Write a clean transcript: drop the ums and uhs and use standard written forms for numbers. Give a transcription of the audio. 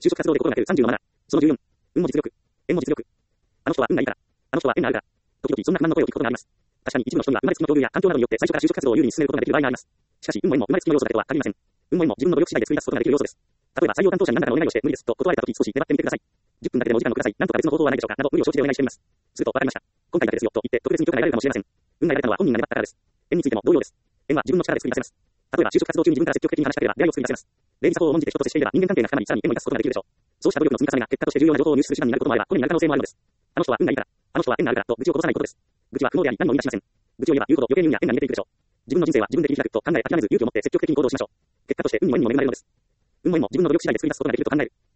就職活動で心がける30のマナー。その14。運も実力。縁も実力。あの人は運がいいから。あの人は縁があるから。時々そんな不満の声を聞くことがあります。確かに一部の人には生まれつきの境遇や環境などによって最初から就職活動を有利に進めることができる場合があります。しかし、運も縁も生まれつきの要素だけとは限りません。運も縁も自分の努力次第で作り出すことができる要素です。例えば採用担当者に何らかのお願いをして無理ですと断られたとき少し粘ってみてください。10分だけでもお時間をください。なんとか別の方法はないでしょうかなど無理を承知でお願いしてみます。するとわかりました。今回だけですよと言って特別に許可が得られるかもしれません。運が得られたのは本人が粘ったからです。縁についても同様です。縁は自分の力で作り出せます。例えば就職活動中に自分から積極的に話しかければ出会いを作り出せます。礼儀作法を重んじて人と接していれば人間関係が深まりさらに縁を生かすことができるでしょう。そうした努力の積み重ねが結果として重要な情報を入手する手段になることもあれば、これになる可能性もあるのです。あの人は運がいいから、あの人は縁があるからと愚痴をこぼさないことです。愚痴は不能であり何も生み出しません。愚痴を言えば言うほど余計に運や縁が逃げていくでしょう。自分の人生は自分で切り開くと考え諦めず勇気を持って積極的に行動しましょう。結果として運にも縁にも恵まれるのです。運も縁も自分の努力次第で作り出すことができると考える。